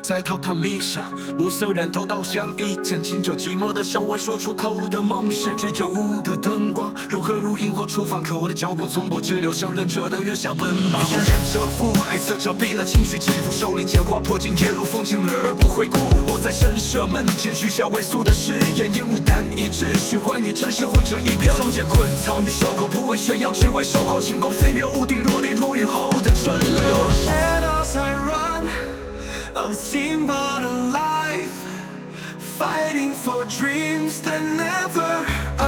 在讨他理想，暮色染透稻香，一见清酒寂寞的向我说出口的梦是居酒屋的灯光，如何如萤火厨房，可我的脚步从不滞留，像忍者的月下奔跑。我忍着腹黑色遮蔽了情绪起伏，手里剑划破尽夜路风景而不回顾。我在神社门前许下猥琐的誓言，烟雾淡一直虚幻，你真实或者一票。中间困藏的小狗不为炫耀，只为守好星空，飞越屋顶落地入雨后的春流。Shadows I run, unseen but alive, fighting for dreams that never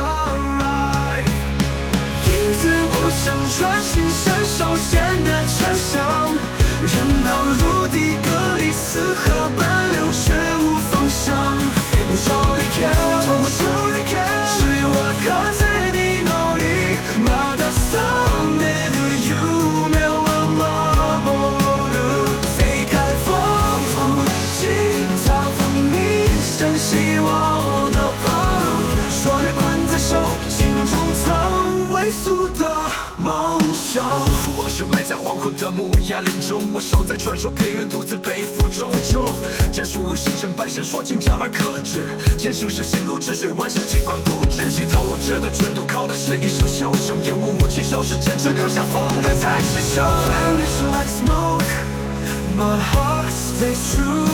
arrive。影子不想穿行伸手线的车厢，人道如地，隔离四合奔流却无方向。你手里看，我手里看，是我靠在你脑里，马达桑内的夢は守る。飞开风风，心造风你珍惜我的梦，说着困在手，心中藏未速的梦想。我是埋在黄昏的木崖林中，我守在传说边缘，独自背负重重。剑术星辰半闪，说尽加而可止。剑术是心路之水，万事尽管不知。气透露着的纯度，靠的是一手笑声。烟雾雾气消失，真正留下风的才是秀。Vanish like smoke, my heart stays true.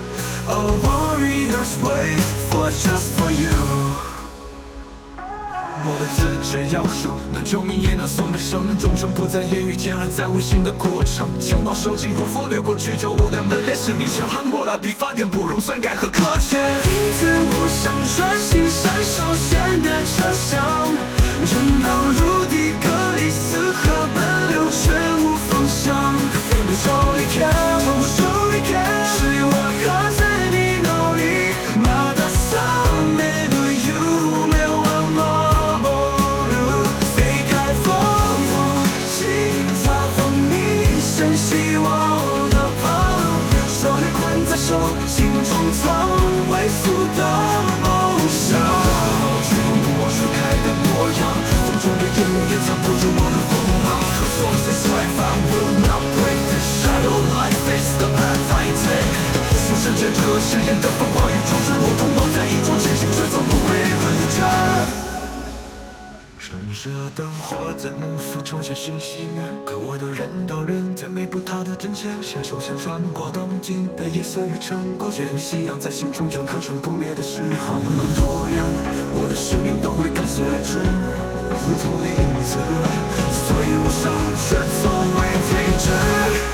A warrior's wait for just for you。我的字只要数，能救命也能送的生，终生不在言语间，而在无形的过程。枪刀手经过佛掠过居酒屋的门，烈士你想喊我的笔发点不容酸钙和搁浅。影子不想穿行闪手线的车厢，人道如地，隔离四合奔流却无方向。你手里看，我手里看，是我靠在你脑里，马达桑内的夢は守る。飞开风风，心造风你珍惜我的梦，手里困在手，心中藏未速的梦想。吹不我盛开的模样，风中的烟雾也藏不住我的锋芒。Cause once this life I will not break this shadow, life is the path I take。俯身着这誓言的凤凰与种子，我同往在一中前行，却总不会回转。神社灯火在暮色中显示熄灭，可我的人道人在每步踏的真切，携手相穿过东京的夜色与成果，见夕阳在心中正刻成不灭的诗行。不能拖延，我的使命都会跟随之，如同影子，所以我上却从未停止。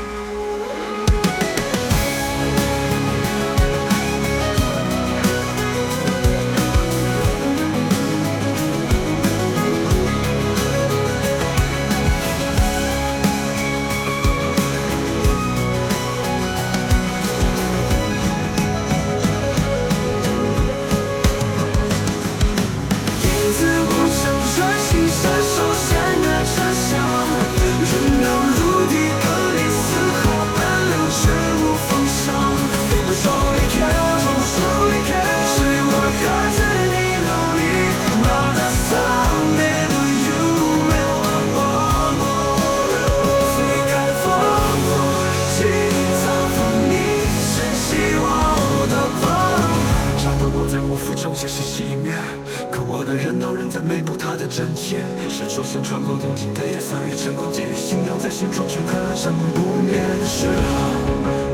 现实熄灭，可我的人道人在每步踏的真切，伸手想穿过东京的夜色与成功，寄予信仰在心中，镌刻成不灭的诗行。